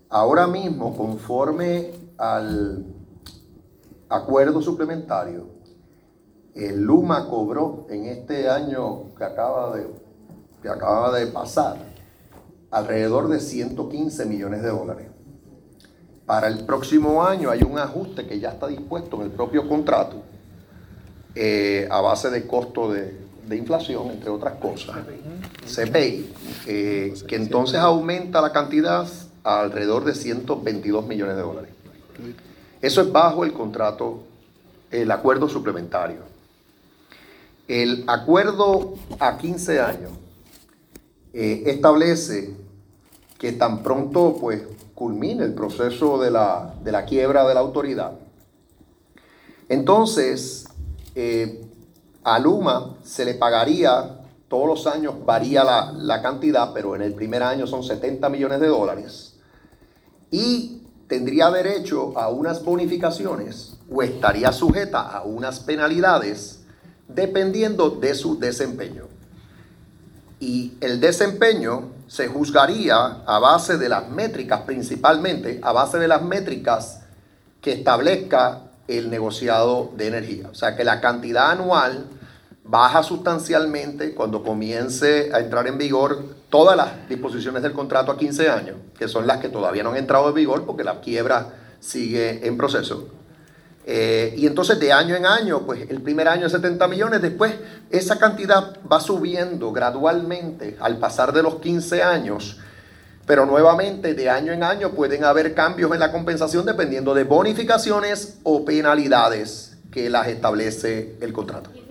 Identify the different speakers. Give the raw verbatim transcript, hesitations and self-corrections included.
Speaker 1: ahora mismo, conforme al acuerdo suplementario, el Luma cobró en este año que acaba de, que acaba de pasar alrededor de ciento quince millones de dólares. Para el próximo año hay un ajuste que ya está dispuesto en el propio contrato, eh, a base de costo de, de inflación, entre otras cosas, C P I, eh, que entonces aumenta la cantidad a alrededor de ciento veintidós millones de dólares. Eso es bajo el contrato, el acuerdo suplementario. El acuerdo a quince años eh, establece que tan pronto pues culmine el proceso de la, de la quiebra de la autoridad, entonces eh, a Luma se le pagaría, todos los años varía la, la cantidad, pero en el primer año son setenta millones de dólares, y tendría derecho a unas bonificaciones o estaría sujeta a unas penalidades dependiendo de su desempeño. Y el desempeño se juzgaría a base de las métricas, principalmente a base de las métricas que establezca el negociado de energía. O sea que la cantidad anual baja sustancialmente cuando comience a entrar en vigor todas las disposiciones del contrato a quince años, que son las que todavía no han entrado en vigor porque la quiebra sigue en proceso. Eh, y entonces de año en año, pues el primer año setenta millones, después esa cantidad va subiendo gradualmente al pasar de los quince años, pero nuevamente de año en año pueden haber cambios en la compensación dependiendo de bonificaciones o penalidades que las establece el contrato.